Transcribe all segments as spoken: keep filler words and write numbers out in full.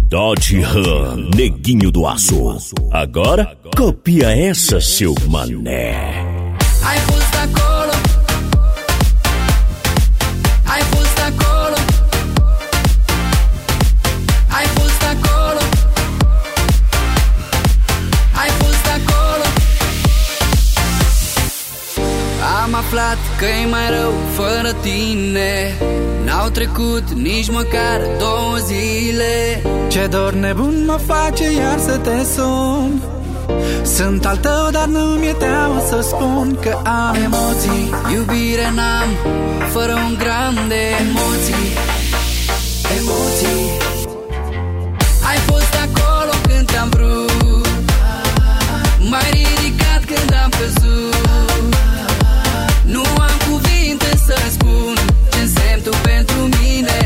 Dodge Ram, neguinho do aço. Agora, copia essa, seu mané. Ai fost acolo, ai fost acolo, ai fost acolo, ai fost acolo. Am aflat că-i mai rău fără tine. N-au trecut nici măcar două zile. Ce dor nebun mă face iar să te sun. Sunt al tău, dar nu mi-e teamă să spun că am emoții. Iubire n-am fără un gram de emoții. Emoții. Ai fost acolo când te-am vrut, m-ai ridicat când am căzut. Nu am cuvinte să spun ce însemni tu pentru mine.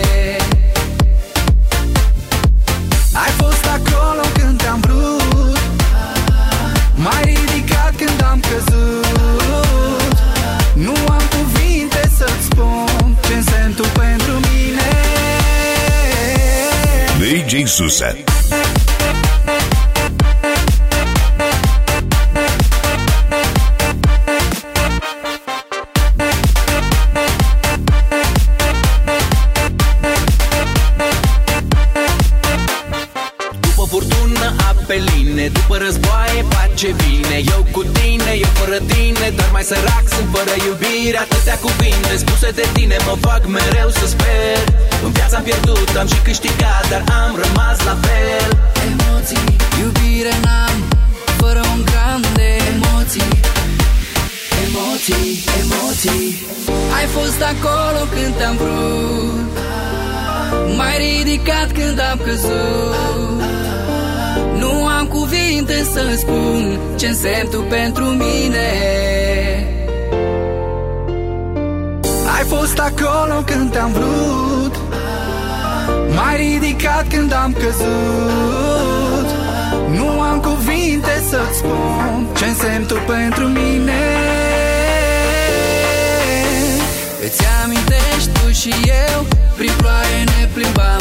Ai fost acolo când te-am vrut, m-ai ridicat când am căzut. Nu am cuvinte să-ți spun ce însemni tu pentru mine. D J Suset. După războaie pace vine. Eu cu tine, eu fără tine, dar mai sărac sunt fără iubire. Atâtea cuvinte spuse de tine mă fac mereu să sper. În viața am pierdut, am și câștigat, dar am rămas la fel. Emoții, iubire n-am fără un gram de emoții. Emoții, emoții. Ai fost acolo când te-am vrut, m-ai ridicat când am căzut. Nu am cuvinte să spun ce însemni tu pentru mine. Ai fost acolo când te-am vrut, m-ai ridicat când am căzut. Nu am cuvinte să-ți spun ce însemni tu pentru mine. Îți amintești tu și eu, prin ploaie ne plimbam.